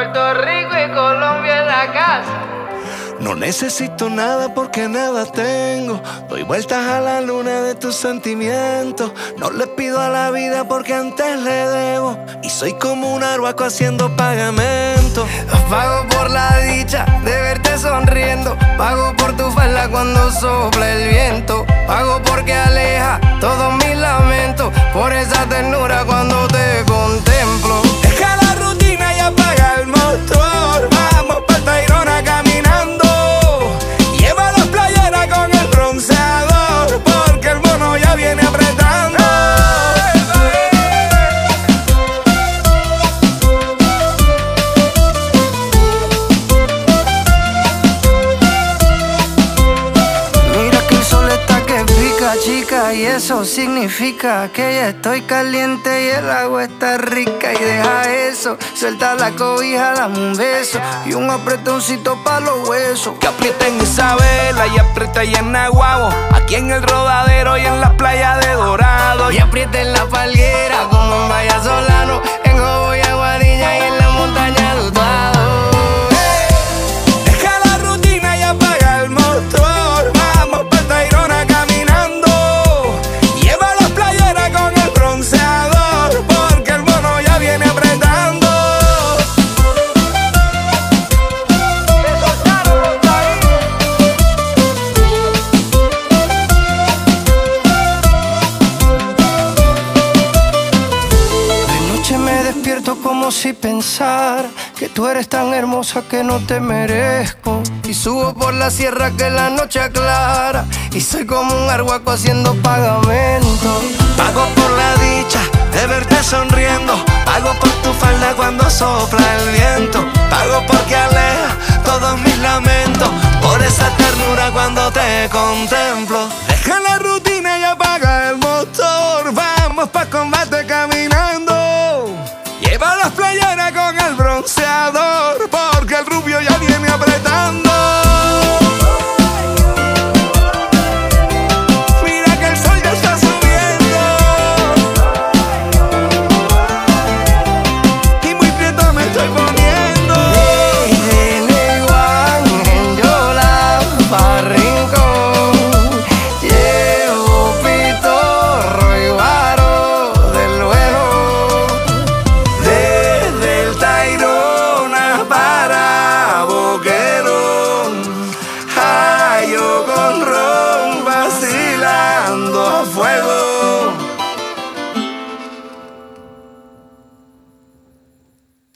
Puerto Rico y Colombia en la casa. No necesito nada porque nada tengo. Doy vueltas a la luna de tus sentimientos. No le pido a la vida porque antes le debo. Y soy como un arhuaco haciendo pagamento. Pago por la dicha de verte sonriendo. Pago por tu falda cuando sopla el viento. Pago porque aleja todos mis lamentos. Por esa ternura cuando te contemplo. Deja la rutina y apaga el motor. Vamos pa' Tayrona caminando. Lleva las playeras con el bronceador, porque el mono ya viene apretando. Mira que el sol está que pica, chica, y eso significa que ya estoy caliente y el agua está rica. Y deja eso, suelta la cobija, dame un beso y un apretoncito pa' los huesos. Que aprieta en Isabela y aprieta y en Naguabo, aquí en el Rodadero y en la playa de Dorado. Y aprieta en la palguera como en Vallasolano, en Jobo y Aguadilla y en la montaña de Utuado. Deja la rutina y apaga el motor. Vamos pa' Tayrona caminando. Lleva las playeras con el bronceador, porque el mono ya viene apretando. De noche me despierto como si pensara que tú eres tan hermosa que no te merezco. Y subo por la sierra que la noche aclara, y soy como un arhuaco haciendo pagamento. Pago por la dicha de verte sonriendo. Pago por tu falda cuando sopla el viento. Pago porque aleja todos mis lamentos. Por esa ternura cuando te contemplo. Deja la rutina y apaga el motor. Vamos pa' combate caminando. Lleva las playeras con el bronceador, porque el rubio ya viene apretando. Mira que el sol ya está subiendo y muy prieto me estoy poniendo. De Neguán en Yola pa' Rincón, llevo pitorro y guaro del bueno. Desde el Tayrona para Boquerón, hallo con ron vacilando a fuego.